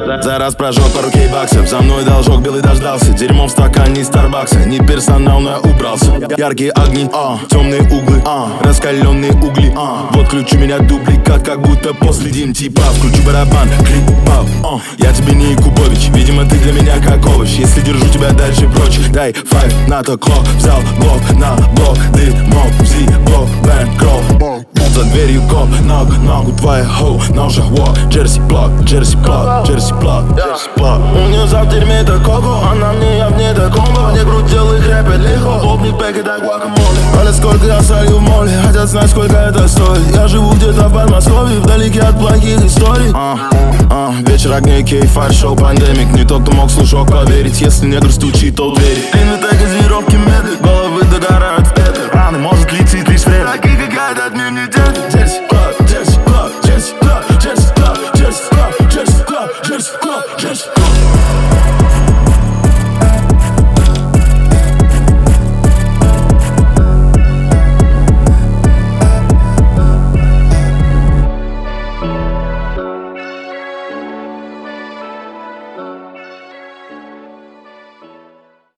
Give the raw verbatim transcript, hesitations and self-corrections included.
Зараз прожег пару кей-баксов. За мной должок белый дождался. Дерьмом в стакане из Старбакса. Не персонал, но я убрался. Яркие огни, а, темные углы, а, раскаленные угли, а. Вот ключ у меня дубликат, как будто после Дим типа. Включу барабан, клик, пап, а. Я тебе не Якубович, видимо ты для меня как овощ. Если держу тебя дальше прочь, дай файв на то клок. Взял блок на блок, дымок, зи, блок, бэнд, кров. За дверью коп, ног, ногу твоя хоу. Ножа, во, джерси плак, джерси плак, джерси плак, джерси плак. У нее за в дерьме это коко, она мне, я в ней это комбо. Не крутил их рэпет легко, лопни пэк и дай гуакамоле. Але сколько я солью в моле, хотят знать сколько это стоит. Я живу где-то в Подмосковье, вдалеке от плохих историй. а, а, Вечер огней, кей, фаер, шоу, пандемик. Не тот, кто мог слушок поверить. Если негр стучит, то двери.